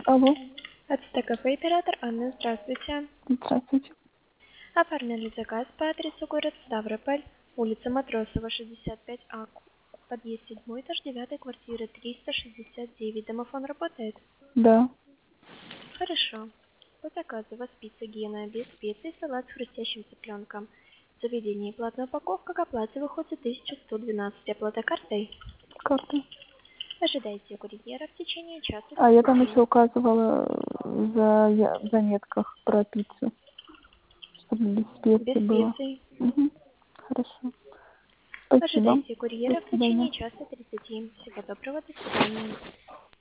Алло, Ацтекафе оператор Анна, здравствуйте. здравствуйте. Оформили заказ по адресу город Ставрополь, улица Матросова, 65А, подъезд 7, этаж 9, квартира 369. Домофон работает? Да, Хорошо. По заказу у вас пицца Гена без специй, салат с хрустящим цыпленком. В заведении платная упаковка, к оплате выходит 1112. Оплата картой. карта. Ожидайте курьера в течение часа. А я там 30 еще минут. указывала в заметках про пиццу, чтобы без Без специй было. специй. Угу. Хорошо. Спасибо. Ожидайте До курьера в свидания. течение часа 30. Всего доброго, до свидания.